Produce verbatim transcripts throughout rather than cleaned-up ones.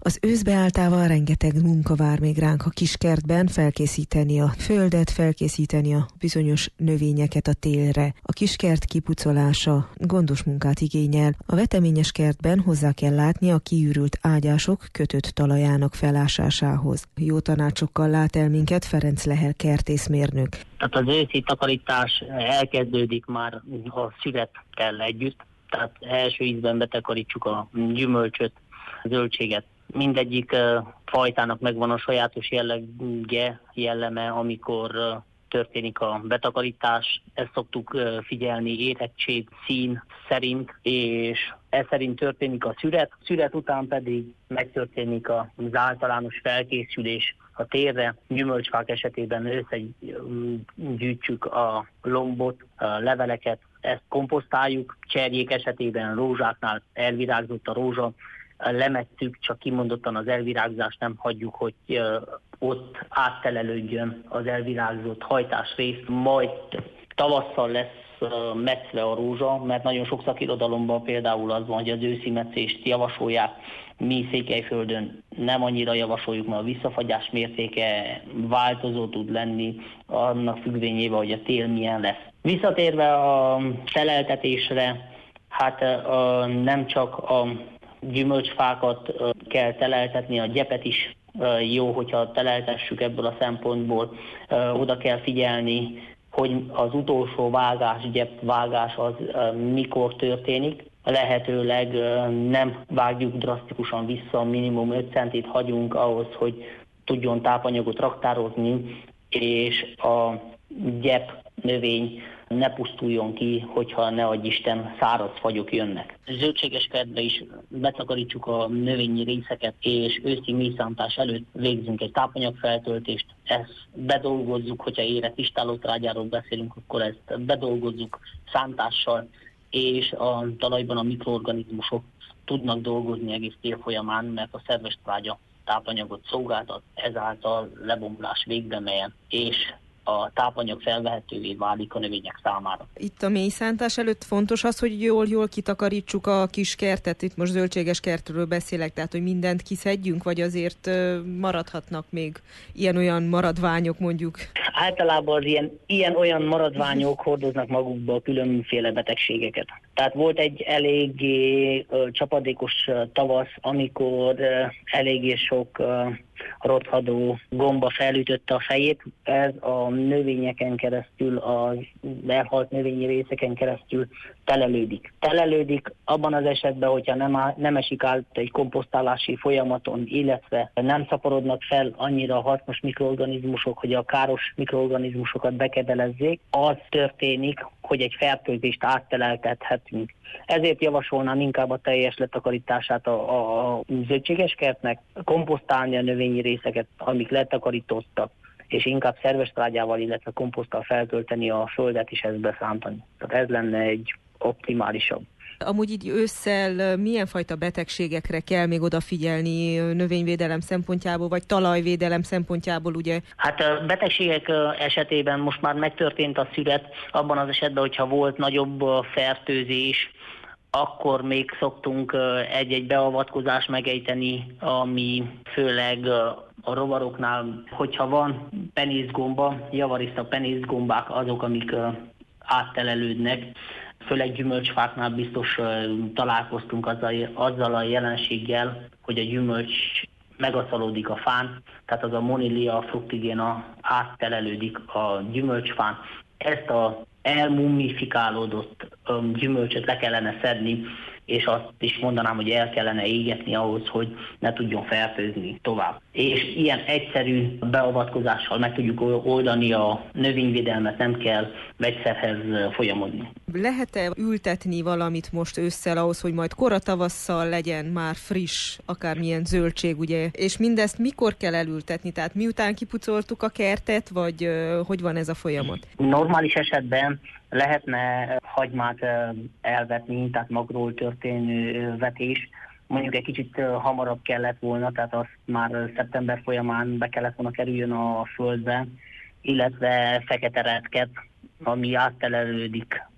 Az ősz beálltával rengeteg munka vár még ránk a kiskertben, felkészíteni a földet, felkészíteni a bizonyos növényeket a télre. A kiskert kipucolása gondos munkát igényel. A veteményes kertben hozzá kell látni a kiürült ágyások kötött talajának felásásához. Jó tanácsokkal lát el minket Ferenc Lehel kertészmérnök. Tehát az őszi takarítás elkezdődik már a szürettel együtt. Tehát első ízben betakarítsuk a gyümölcsöt, a zöldséget. Mindegyik uh, fajtának megvan a sajátos jellege, jelleme, amikor uh, történik a betakarítás. Ezt szoktuk uh, figyelni érettség, szín szerint, és ez szerint történik a szüret. Szüret után pedig megtörténik az általános felkészülés a térre. Gyümölcsfák esetében összegyűjtjük a lombot, a leveleket, ezt komposztáljuk. Cserjék esetében, rózsáknál elvirágzott a rózsa, lemettük, csak kimondottan az elvirágzást nem hagyjuk, hogy ott áttelelődjön az elvirágzott hajtásrész, majd tavasszal lesz metszve a rózsa, mert nagyon sok szakirodalomban például az van, hogy az őszi metszést javasolják. Mi Székelyföldön nem annyira javasoljuk, mert a visszafagyás mértéke változó tud lenni annak függvényében, hogy a tél milyen lesz. Visszatérve a teleltetésre, hát nem csak a gyümölcsfákat kell teleltetni, a gyepet is jó, hogyha teleltessük ebből a szempontból. Oda kell figyelni, hogy az utolsó vágás, gyepvágás az mikor történik. Lehetőleg nem vágjuk drasztikusan vissza, minimum öt centit hagyunk ahhoz, hogy tudjon tápanyagot raktározni, és a gyep növény ne pusztuljon ki, hogyha ne adj Isten száraz fagyok jönnek. Zöldséges kertbe is betakarítsuk a növényi részeket, és őszi mélyszántás előtt végzünk egy tápanyagfeltöltést. Ezt bedolgozzuk, hogyha érett istállótrágyáról beszélünk, akkor ezt bedolgozzuk szántással, és a talajban a mikroorganizmusok tudnak dolgozni egész tél folyamán, mert a szerves trágya tápanyagot szolgáltat, ezáltal lebomlás végbe melyen, és a tápanyag felvehetővé válik a növények számára. Itt a mélyszántás előtt fontos az, hogy jól-jól kitakarítsuk a kis kertet. Itt most zöldséges kertről beszélek, tehát hogy mindent kiszedjünk, vagy azért maradhatnak még ilyen-olyan maradványok mondjuk? Általában az ilyen, ilyen-olyan maradványok hordoznak magukba különféle betegségeket. Tehát volt egy eléggé ö, csapadékos ö, tavasz, amikor ö, eléggé sok ö, rothadó gomba felütötte a fejét. Ez a növényeken keresztül, az elhalt növényi részeken keresztül telelődik. Telelődik abban az esetben, hogyha nem, áll, nem esik át egy komposztálási folyamaton, illetve nem szaporodnak fel annyira hasznos mikroorganizmusok, hogy a káros mikroorganizmusokat bekebelezzék, az történik, hogy egy fertőzést átteleltethetünk. Ezért javasolnám inkább a teljes letakarítását a, a, a zöldséges kertnek, komposztálni a növényi részeket, amik letakarítottak, és inkább szerves trágyával, illetve komposzttal feltölteni a földet és ezt beszántani. Tehát ez lenne egy optimálisabb. Amúgy így ősszel milyen fajta betegségekre kell még odafigyelni növényvédelem szempontjából, vagy talajvédelem szempontjából, ugye? Hát a betegségek esetében most már megtörtént a szület, abban az esetben, hogyha volt nagyobb fertőzés, akkor még szoktunk egy-egy beavatkozást megejteni, ami főleg a rovaroknál, hogyha van penészgomba, javarista penészgombák azok, amik áttelelődnek. Főleg gyümölcsfáknál biztos találkoztunk azzal, azzal a jelenséggel, hogy a gyümölcs megaszalódik a fán, tehát az a Monilia fructigena áttelelődik a gyümölcsfán. Ezt a elmummifikálódott gyümölcsöt le kellene szedni, és azt is mondanám, hogy el kellene égetni ahhoz, hogy ne tudjon fertőzni tovább. És ilyen egyszerű beavatkozással meg tudjuk oldani a növényvédelmet, nem kell vegyszerhez folyamodni. Lehet-e ültetni valamit most ősszel ahhoz, hogy majd kora tavasszal legyen már friss, akármilyen zöldség, ugye? És mindezt mikor kell elültetni? Tehát miután kipucoltuk a kertet, vagy uh, hogy van ez a folyamat? Normális esetben lehetne hagymát elvetni, tehát magról történő vetés. Mondjuk egy kicsit hamarabb kellett volna, tehát azt már szeptember folyamán be kellett volna kerüljön a földbe, illetve fekete retket, ami áttelelődik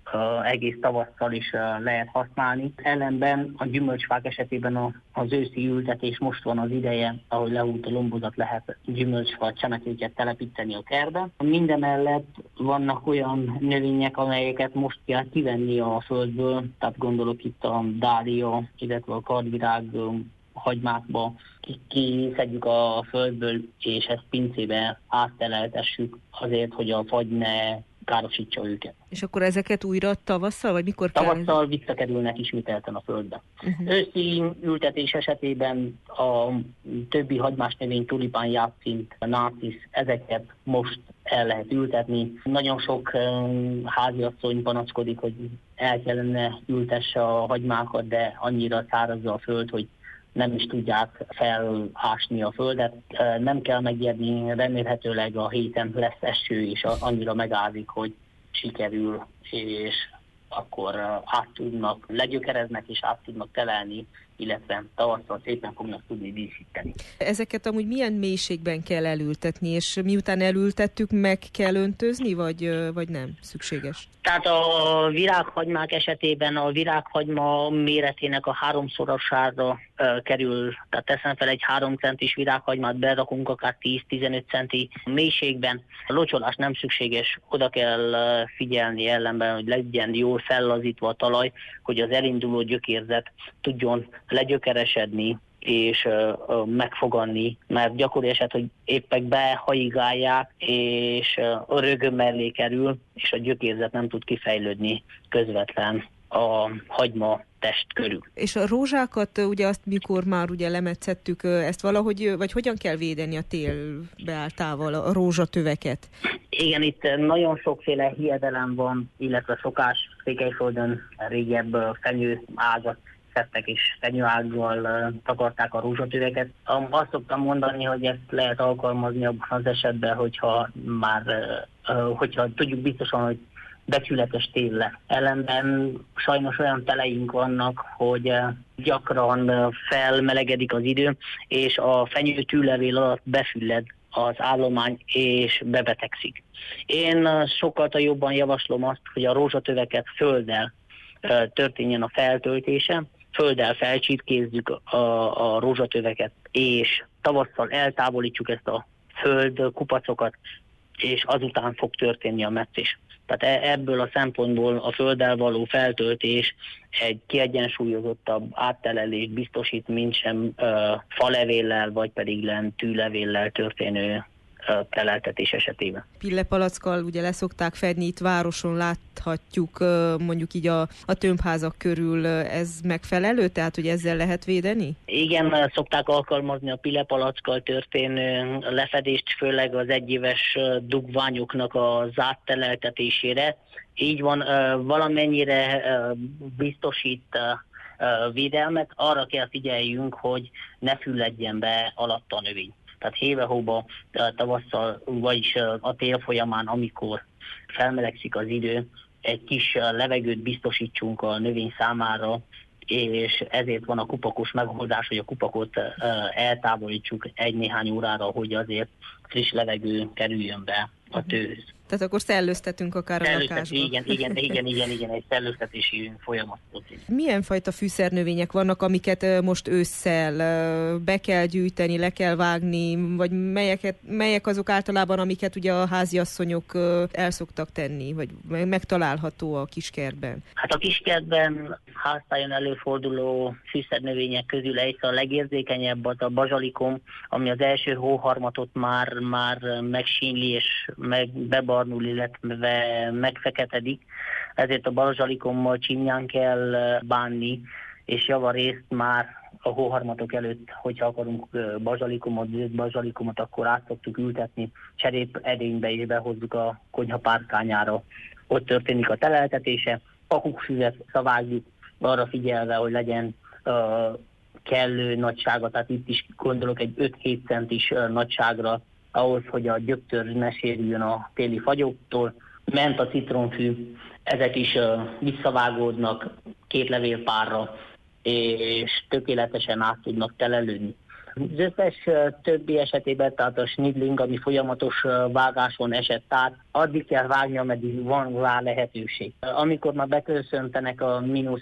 egész tavasszal is lehet használni. Ellenben a gyümölcsfák esetében az őszi ültetés most van az ideje, ahogy lehúlt a lombozat, lehet gyümölcsfa csemetéket telepíteni a kertbe. Mindemellett vannak olyan növények, amelyeket most kell kivenni a földből, tehát gondolok itt a dália, illetve a kardvirág hagymákba, kiszedjük a földből, és ezt pincébe átteleltessük azért, hogy a fagy ne károsítsa őket. És akkor ezeket újra tavasszal, vagy mikor kell? Tavasszal visszakerülnek ismételten a földbe. Uh-huh. Őszi ültetés esetében a többi hagymás növény, tulipán, jászint, nácisz, ezeket most el lehet ültetni. Nagyon sok um, háziasszony panaszkodik, hogy el kellene ültesse a hagymákat, de annyira szárazza a föld, hogy nem is tudják felásni a földet. Nem kell megijedni, remélhetőleg a héten lesz eső, és annyira megázik, hogy sikerül, és akkor át tudnak, legyökereznek, és át tudnak telelni, illetve tavasszal szépen fognak tudni díszíteni. Ezeket amúgy milyen mélységben kell elültetni, és miután elültettük, meg kell öntözni, vagy, vagy nem szükséges? Tehát a virághagymák esetében a virághagyma méretének a háromszorosára uh, kerül, tehát teszem fel egy három centis virághagymát, berakunk akár tíz-tizenöt centi mélységben. A locsolás nem szükséges, oda kell uh, figyelni ellenben, hogy legyen jól fellazítva a talaj, hogy az elinduló gyökérzet tudjon legyökeresedni és uh, megfoganni, mert gyakori eset, hogy éppek behaigálják, és uh, a rögöm mellé kerül, és a gyökérzet nem tud kifejlődni közvetlen a hagyma test körül. És a rózsákat, ugye azt mikor már ugye lemetszettük, ezt valahogy, vagy hogyan kell védeni a tél beálltával, a rózsatöveket? Igen, itt nagyon sokféle hiedelem van, illetve szokás. Székelyföldön régebb fenyő ágat szedtek, és fenyőággal uh, takarták a rózsatöveket. Um, azt szoktam mondani, hogy ezt lehet alkalmazni abban az esetben, hogyha már, uh, uh, hogyha tudjuk biztosan, hogy becsületes tél lesz. Ellenben sajnos olyan teleink vannak, hogy uh, gyakran uh, felmelegedik az idő, és a fenyő tűlevél alatt befülled az állomány, és bebetegszik. Én uh, sokkal jobban javaslom azt, hogy a rózsatöveket földdel uh, történjen a feltöltése, földdel felcsirkézzük a, a rózsatöveket, és tavasszal eltávolítjuk ezt a föld kupacokat, és azután fog történni a metszés. Tehát ebből a szempontból a földdel való feltöltés egy kiegyensúlyozottabb áttelelést biztosít, mint sem uh, falevéllel, vagy pedig lent tűlevéllel történő teleltetés esetében. Pillepalackkal ugye leszokták fedni, itt városon láthatjuk mondjuk így a, a tömbházak körül, ez megfelelő? Tehát, hogy ezzel lehet védeni? Igen, szokták alkalmazni a pillepalackkal történő lefedést, főleg az egyéves dugványoknak az átteleltetésére. Így van, valamennyire biztosít védelmet, arra kell figyeljünk, hogy ne fülledjen be alatta a növény. Tehát héve-hóba, tavasszal, vagyis a tél folyamán, amikor felmelegszik az idő, egy kis levegőt biztosítsunk a növény számára, és ezért van a kupakos megoldás, hogy a kupakot eltávolítsuk egy-néhány órára, hogy azért friss levegő kerüljön be a tőhöz. Tehát akkor szellőztetünk akár a lakásba. Igen, igen, igen, igen, igen, egy szellőztetési folyamatot. Milyen fajta fűszernövények vannak, amiket most ősszel be kell gyűjteni, le kell vágni, vagy melyeket, melyek azok általában, amiket ugye a háziasszonyok el szoktak tenni, vagy megtalálható a kiskertben? Hát a kiskertben háztájon előforduló fűszernövények közül egy a legérzékenyebb az a bazsalikom, ami az első hóharmatot már, már megsínli és meg bebarnul, illetve megfeketedik. Ezért a bazsalikommal csimnyán kell bánni, és javarészt már a hóharmatok előtt, hogyha akarunk bazsalikomot, bazsalikomot, akkor át szoktuk ültetni, cserép edénybe és behozzuk a konyha párkányára. Ott történik a teleltetése, pakuksüvet szavágjuk, arra figyelve, hogy legyen uh, kellő nagysága, tehát itt is gondolok egy öt-hét centis uh, nagyságra, ahhoz, hogy a gyöktör ne sérüljön a téli fagyóktól. Ment a citronfű, ezek is uh, visszavágódnak két levélpárra, és tökéletesen át tudnak telelődni. Az összes többi esetében, tehát a snidling, ami folyamatos vágáson esett át, addig kell vágni, ameddig van rá lehetőség. Amikor már beköszöntenek a mínusz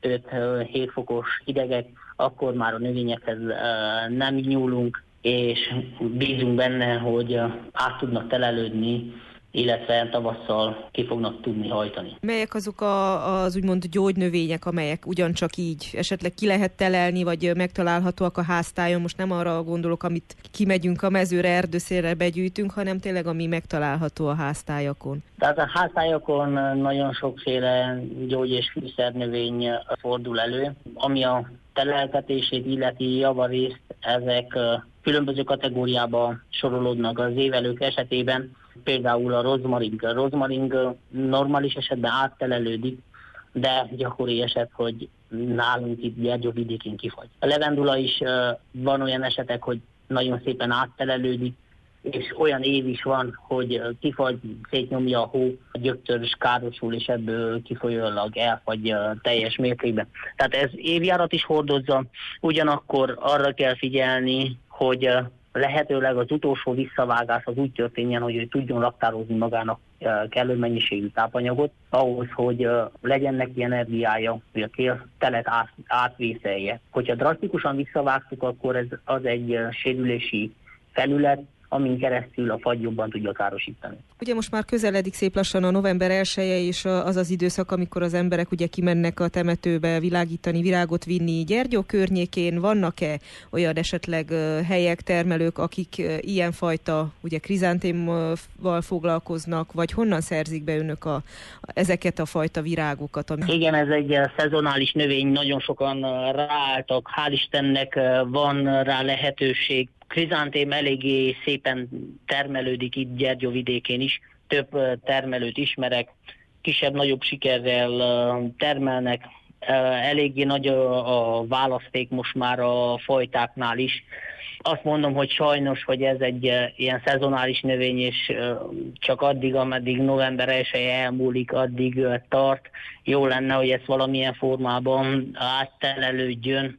öt-hét fokos hidegek, akkor már a növényekhez nem nyúlunk, és bízunk benne, hogy át tudnak telelődni, illetve tavasszal ki fognak tudni hajtani. Melyek azok a, az úgymond gyógynövények, amelyek ugyancsak így esetleg ki lehet telelni, vagy megtalálhatóak a háztájon? Most nem arra gondolok, amit kimegyünk a mezőre, erdőszélre begyűjtünk, hanem tényleg ami megtalálható a háztájakon. Tehát a háztájakon nagyon sokféle gyógy- és fűszernövény fordul elő, ami a teleltetését illeti javarészt, ezek különböző kategóriába sorolódnak az évelők esetében. Például a rozmaring. A rozmaring normális esetben áttelelődik, de gyakori eset, hogy nálunk itt Gyergyó vidékén kifagy. A levendula is van olyan esetek, hogy nagyon szépen áttelelődik, és olyan év is van, hogy kifagy, szétnyomja a hó, a gyöktör károsul, és ebből kifolyólag elfagy teljes mértékben. Tehát ez évjárat is hordozza, ugyanakkor arra kell figyelni, hogy lehetőleg az utolsó visszavágás az úgy történjen, hogy ő tudjon raktározni magának kellő mennyiségű tápanyagot, ahhoz, hogy legyen neki energiája, hogy a kél telet átvészelje. Hogyha drasztikusan visszavágtuk, akkor ez az egy sérülési felület, amin keresztül a fagy jobban tudja károsítani. Ugye most már közeledik szép lassan a november elseje, és az az időszak, amikor az emberek ugye kimennek a temetőbe világítani, virágot vinni. Gyergyó környékén vannak-e olyan esetleg helyek, termelők, akik ilyenfajta ugye krizántémmal foglalkoznak, vagy honnan szerzik be önök a, ezeket a fajta virágokat? Ami... Igen, ez egy szezonális növény, nagyon sokan ráálltak, hál' Istennek van rá lehetőség. Krizántém eléggé szépen termelődik itt Gyergyó vidékén is, több termelőt ismerek, kisebb-nagyobb sikerrel termelnek, eléggé nagy a választék most már a fajtáknál is. Azt mondom, hogy sajnos, hogy ez egy ilyen szezonális növény, és csak addig, ameddig november elseje elmúlik, addig tart. Jó lenne, hogy ezt valamilyen formában áttelelődjön.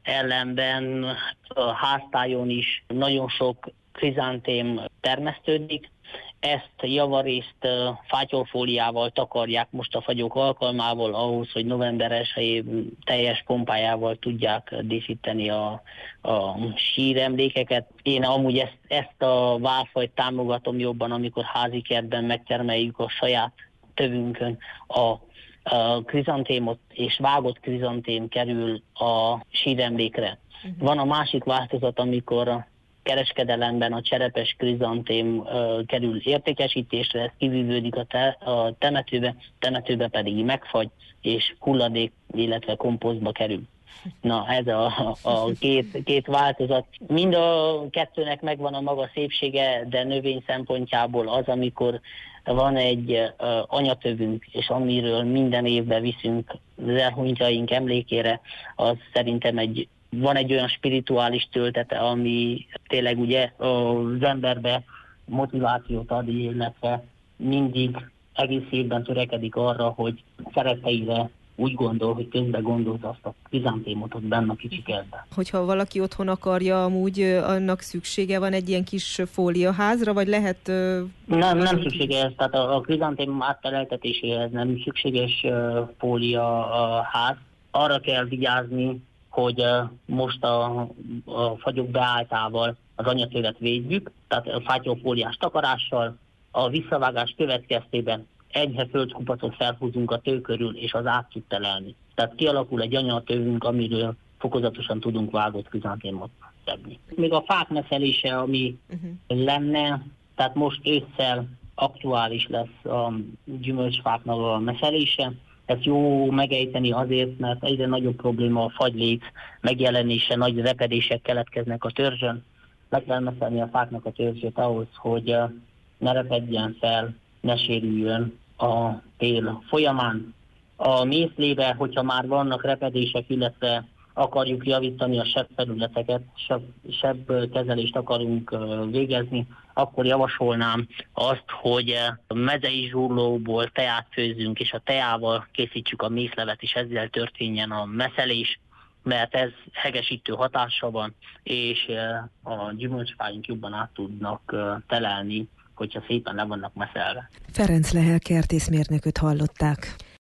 Ellenben a háztájon is nagyon sok krizántém termesztődik. Ezt javarészt fátyolfóliával takarják most a fagyok alkalmával ahhoz, hogy november elsején teljes pompájával tudják díszíteni a, a síremlékeket. Én amúgy ezt, ezt a válfajt támogatom jobban, amikor házi kertben megtermeljük a saját tövünkön a a krizantémot, és vágott krizantém kerül a síremlékre. Uh-huh. Van a másik változat, amikor a kereskedelemben a cserepes krizantém uh, kerül értékesítésre, ez kivívődik a, te, a temetőbe, temetőbe pedig megfagy, és hulladék, illetve komposztba kerül. Na, ez a, a két, két változat. Mind a kettőnek megvan a maga szépsége, de növény szempontjából az, amikor van egy uh, anyatövünk, és amiről minden évben viszünk az elhunytjaink emlékére, az szerintem egy, van egy olyan spirituális töltete, ami tényleg ugye az emberbe motivációt ad, illetve mindig egész évben törekedik arra, hogy szeretteire úgy gondol, hogy közben gondolt azt a krizántémot ott benne a kicsi kertben. Hogyha valaki otthon akarja, amúgy annak szüksége van egy ilyen kis fóliaházra, vagy lehet... Nem, nem szükséges, tehát a, a krizantém átteleltetéséhez nem szükséges uh, fóliaház. Arra kell vigyázni, hogy uh, most a, a fagyok beálltával az anyatövet védjük, tehát a fátyolfóliás takarással, a visszavágás következtében enyhe földkupacot felhúzunk a tő körül, és az át tud telelni. Tehát kialakul egy anyatövünk, amiről fokozatosan tudunk vágott krizantémot szedni. Még a fák meszelése, ami uh-huh. lenne, tehát most ősszel aktuális lesz a gyümölcsfáknak a meszelése. Ezt jó megejteni azért, mert egyre nagyobb probléma a fagyléc megjelenése, nagy repedések keletkeznek a törzsön. Le kell meszelni a fáknak a törzsét ahhoz, hogy ne repedjen fel, ne sérüljön a tél folyamán. A mészlébe, hogyha már vannak repedések, illetve akarjuk javítani a sebb felületeket, sebb, sebb kezelést akarunk végezni, akkor javasolnám azt, hogy mezei zsúrlóból teát főzzünk, és a teával készítsük a mészlevet, és ezzel történjen a meszelés. mert ez hegesítő hatása van, és a gyümölcsfáink jobban át tudnak telelni, hogyha szépen le vannak meszelve. Ferenc Lehel kertészmérnököt hallották.